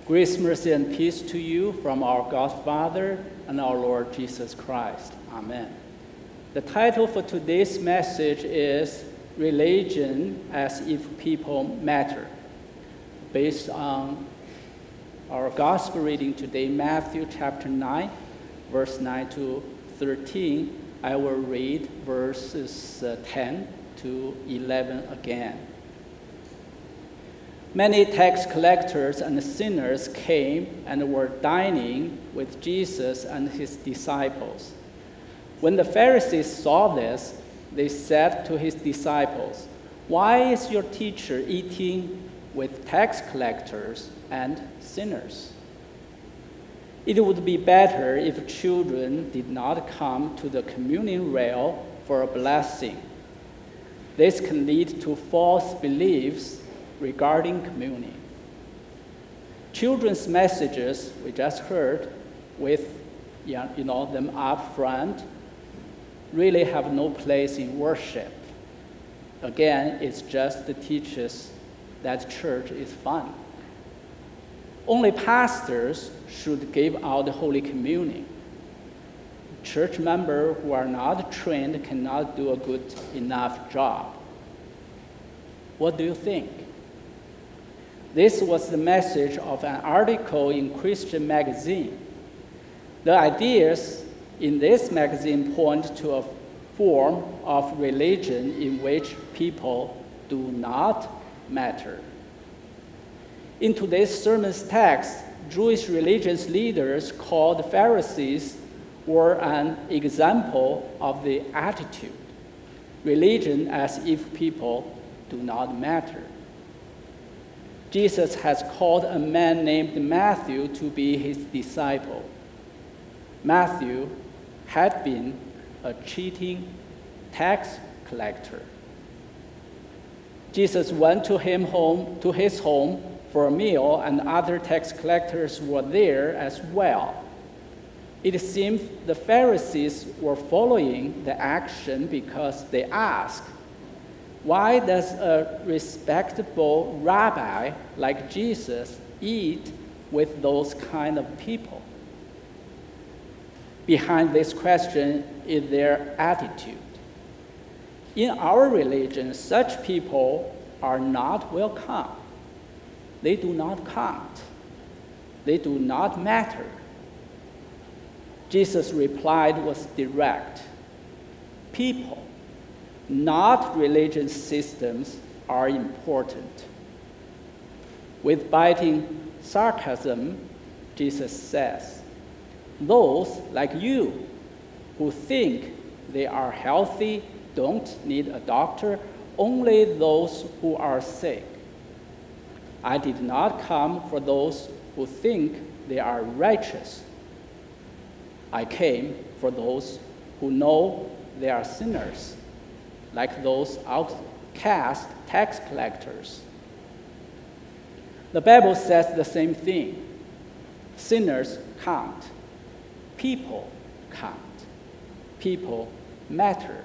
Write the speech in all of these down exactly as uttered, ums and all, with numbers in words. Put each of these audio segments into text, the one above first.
Grace, mercy, and peace to you from our God Father and our Lord Jesus Christ. Amen. The title for today's message is Religion as If People Matter, based on our gospel reading today, Matthew chapter nine, verse nine to thirteen. I will read verses uh, ten to eleven again. Many tax collectors and sinners came and were dining with Jesus and his disciples. When the Pharisees saw this, they said to his disciples, "Why is your teacher eating with tax collectors and sinners?" It would be better if children did not come to the communion rail for a blessing. This can lead to false beliefs regarding communion. Children's messages we just heard with you know, them up front really have no place in worship. Again, it's just to teach us that church is fun. Only pastors should give out the Holy Communion. Church members who are not trained cannot do a good enough job. What do you think? This was the message of an article in Christian magazine. The ideas in this magazine point to a form of religion in which people do not matter. In today's sermon's text, Jewish religious leaders called Pharisees were an example of the attitude, religion as if people do not matter. Jesus has called a man named Matthew to be his disciple. Matthew had been a cheating tax collector. Jesus went to him home, to his home for a meal, and other tax collectors were there as well. It seems the Pharisees were following the action because they asked, "Why does a respectable rabbi like Jesus eat with those kind of people?" Behind this question is their attitude. In our religion, such people are not welcome. They do not count. They do not matter. Jesus' reply was direct. People, not religious systems, are important. With biting sarcasm, Jesus says, "Those like you who think they are healthy don't need a doctor, only those who are sick. I did not come for those who think they are righteous. I came for those who know they are sinners, like those outcast tax collectors." The Bible says the same thing. Sinners count. People count. People matter.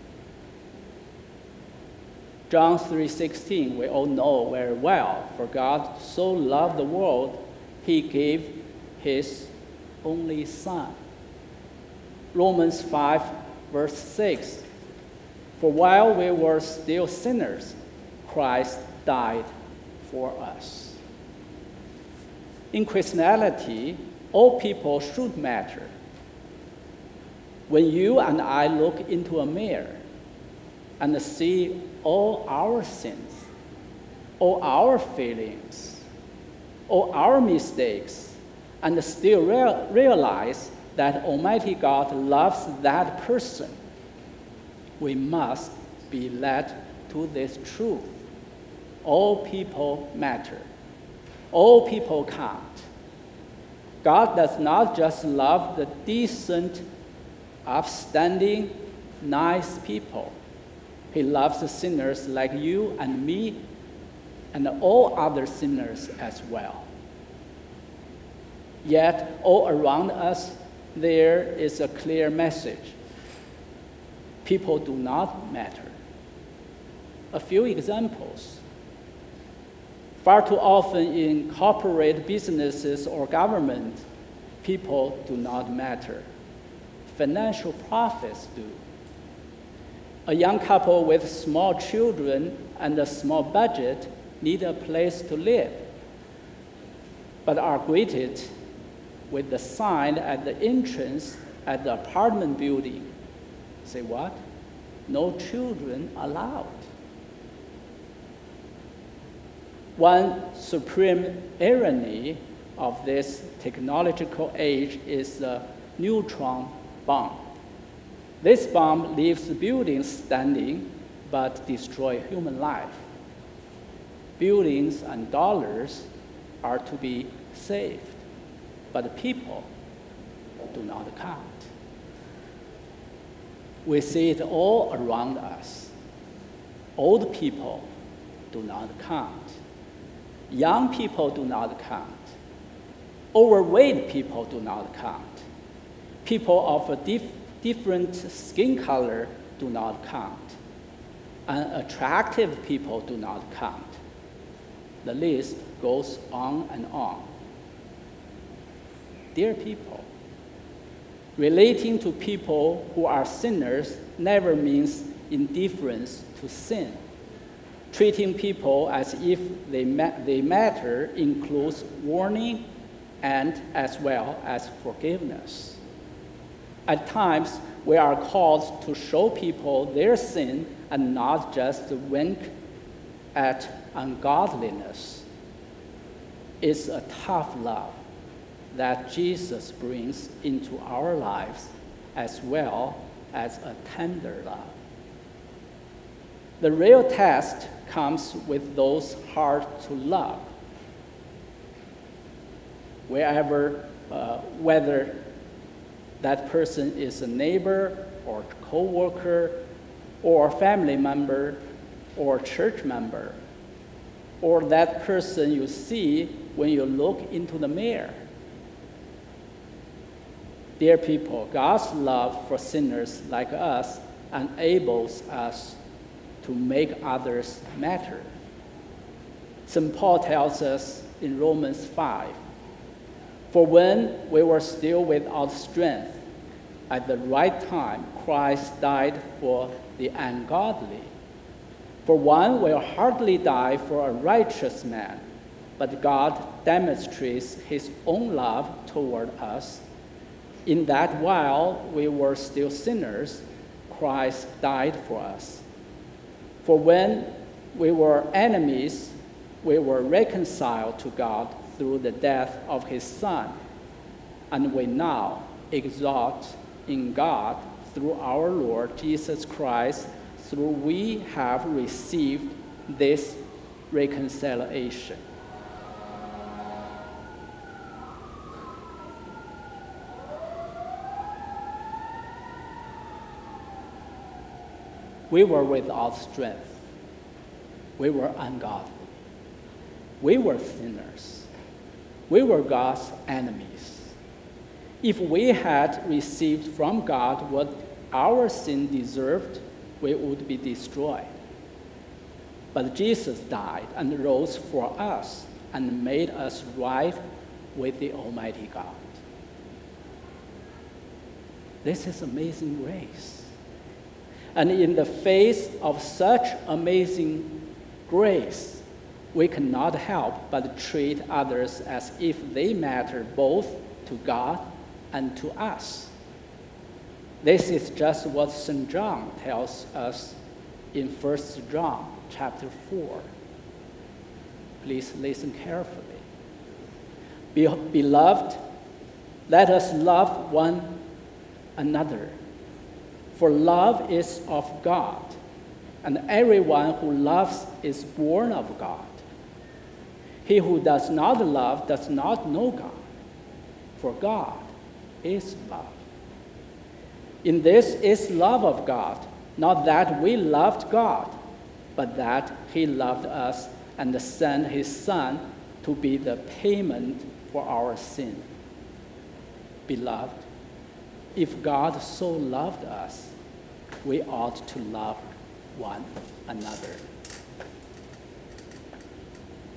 John three sixteen, we all know very well. For God so loved the world, he gave his only Son. Romans five, verse six, for while we were still sinners, Christ died for us. In Christianity, all people should matter. When you and I look into a mirror and see all our sins, all our failings, all our mistakes, and still real, realize that Almighty God loves that person, we must be led to this truth. All people matter. All people count. God does not just love the decent, upstanding, nice people. He loves the sinners like you and me and all other sinners as well. Yet, all around us, there is a clear message. People do not matter. A few examples. Far too often in corporate businesses or government, people do not matter. Financial profits do. A young couple with small children and a small budget need a place to live, but are greeted with the sign at the entrance at the apartment building. Say what? No children allowed. One supreme irony of this technological age is the neutron bomb. This bomb leaves buildings standing but destroys human life. Buildings and dollars are to be saved, but people do not count. We see it all around us. Old people do not count. Young people do not count. Overweight people do not count. People of a dif different skin color do not count. Unattractive people do not count. The list goes on and on. Dear people, relating to people who are sinners never means indifference to sin. Treating people as if they, ma they matter includes warning and as well as forgiveness. At times, we are called to show people their sin and not just wink at ungodliness. It's a tough love that Jesus brings into our lives as well as a tender love. The real test comes with those hard to love. Wherever, uh, whether that person is a neighbor or co-worker or family member or church member, or that person you see when you look into the mirror. Dear people, God's love for sinners like us enables us to make others matter. Saint Paul tells us in Romans five, for when we were still without strength, at the right time, Christ died for the ungodly. For one will hardly die for a righteous man, but God demonstrates his own love toward us, in that while we were still sinners, Christ died for us. For when we were enemies, we were reconciled to God through the death of his Son, and we now exalt in God through our Lord Jesus Christ, through we have received this reconciliation. We were without strength. We were ungodly. We were sinners. We were God's enemies. If we had received from God what our sin deserved, we would be destroyed. But Jesus died and rose for us and made us right with the Almighty God. This is amazing grace. And in the face of such amazing grace, we cannot help but treat others as if they matter both to God and to us. This is just what Saint John tells us in First John chapter four. Please listen carefully. Be- Beloved, let us love one another. For love is of God, and everyone who loves is born of God. He who does not love does not know God, for God is love. In this is love of God, not that we loved God, but that he loved us and sent his Son to be the payment for our sin. Beloved, if God so loved us, we ought to love one another.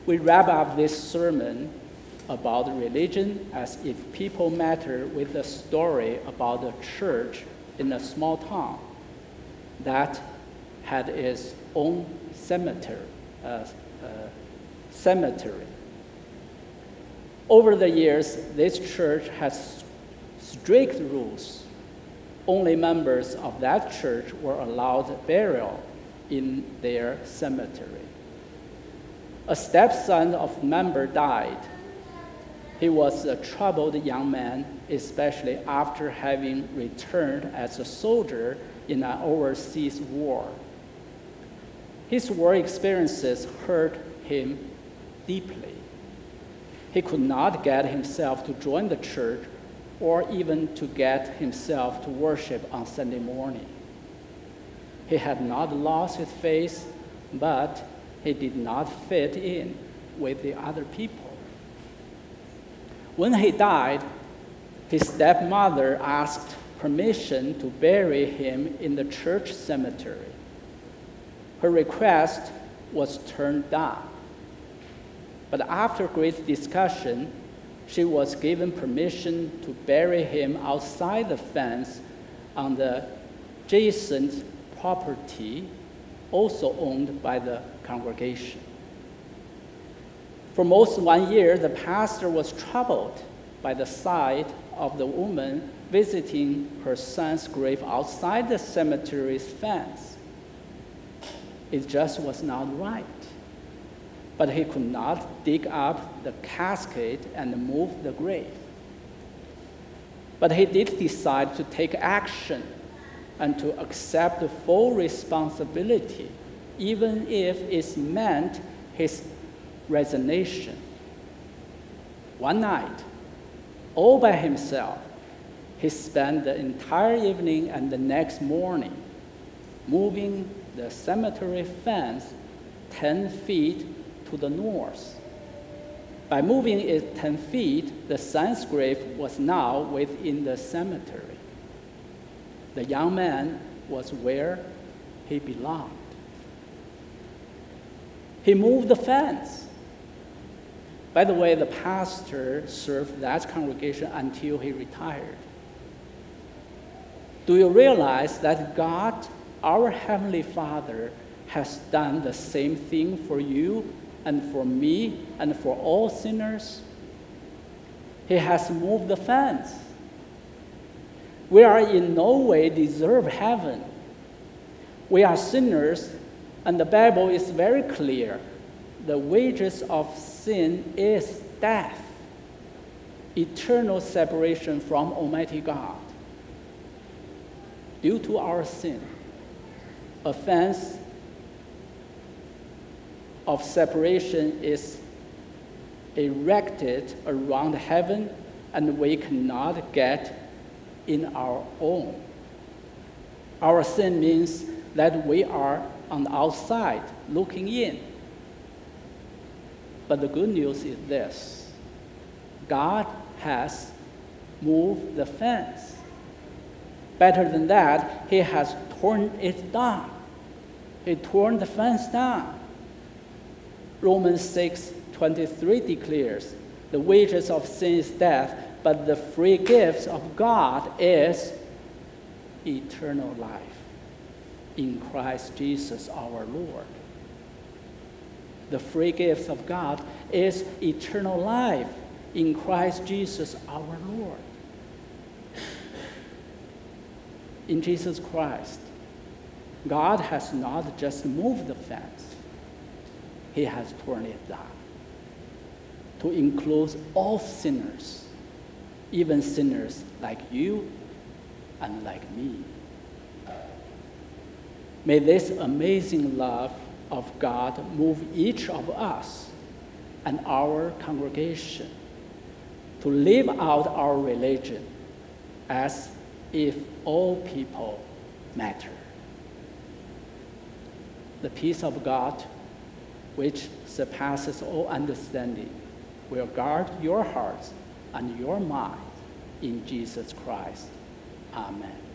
we wrap up this sermon about religion as if people matter with a story about a church in a small town that had its own cemetery. Uh, uh, cemetery. Over the years, this church has strict rules. Only members of that church were allowed burial in their cemetery. A stepson of a member died. He was a troubled young man, especially after having returned as a soldier in an overseas war. His war experiences hurt him deeply. He could not get himself to join the church or even to get himself to worship on Sunday morning. He had not lost his faith, but he did not fit in with the other people. When he died, his stepmother asked permission to bury him in the church cemetery. Her request was turned down. But after great discussion, she was given permission to bury him outside the fence on the adjacent property, also owned by the congregation. For most one year, the pastor was troubled by the sight of the woman visiting her son's grave outside the cemetery's fence. It just was not right. But he could not dig up the casket and move the grave. But he did decide to take action and to accept the full responsibility, even if it meant his resignation. One night, all by himself, he spent the entire evening and the next morning moving the cemetery fence ten feet to the north. By moving it ten feet, the son's grave was now within the cemetery. The young man was where he belonged. He moved the fence. By the way, the pastor served that congregation until he retired. Do you realize that God, our Heavenly Father, has done the same thing for you and for me and for all sinners? He has moved the fence. We are in no way deserve heaven. We are sinners, and the Bible is very clear. The wages of sin is death, eternal separation from Almighty God. Due to our sin, a fence of separation is erected around heaven, and we cannot get in our own. Our sin means that we are on the outside looking in. But the good news is this: God has moved the fence. Better than that, he has torn it down. He torn the fence down. Romans six twenty-three declares, the wages of sin is death, but the free gift of God is eternal life in Christ Jesus our Lord. The free gift of God is eternal life in Christ Jesus our Lord. In Jesus Christ, God has not just moved the fence, he has torn it down to include all sinners, even sinners like you and like me. May this amazing love of God move each of us and our congregation to live out our religion as if all people matter. The peace of God, which surpasses all understanding, will guard your hearts and your mind in Jesus Christ. Amen.